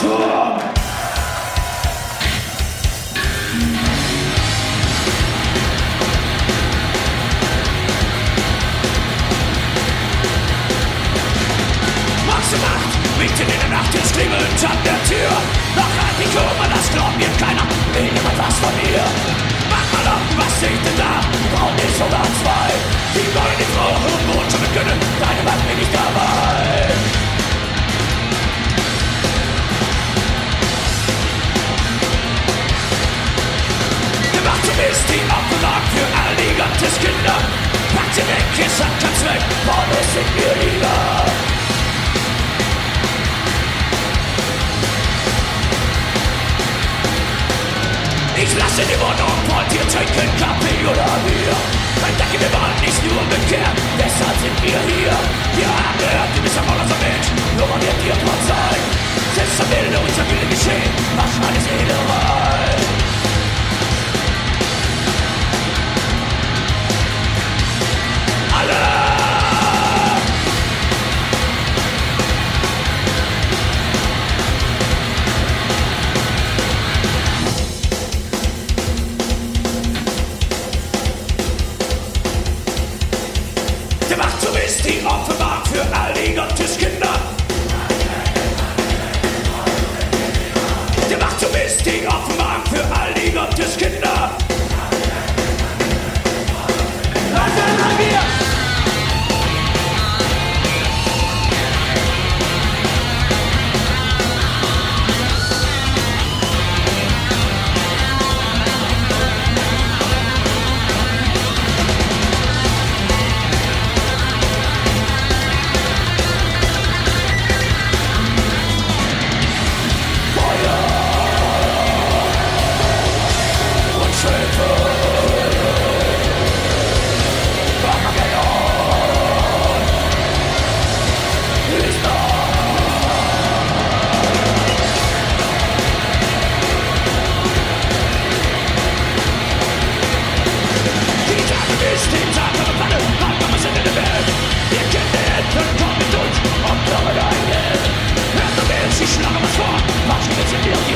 Turm. Mitten in der Nacht, es klingelt an der Tür. Noch ein Mikoma, das glaubt mir keiner. Will jemand was von mir? Mach mal ab, was steht denn da? Brauch nicht sogar zwei. Die wollen die Frau und Mond schon können. Deine Mann bin ich dabei. Gemacht zum Mist, die Aufbewahrung für all die Gotteskinder. Packt sie weg, es hat keinen Zweck. Vorne sind wir lieber. Ich lasse die Wohnung und ihr trinken Kaffee oder Bier. Mein Danke, wir wollen nicht nur umgekehrt, deshalb sind wir hier. Wir haben gehört, du bist am unser Mensch, nur man wird dir Gott sein. Selbst am Wilde unser Wille geschehen, mach alles Hehlerei. Alle! Die Offenbarung für all die Gotteskinder. Der macht zum Mist die Offenbarung für all die Gotteskinder. Was sind wir? Die Schlange was vor, mach schnell, sind wir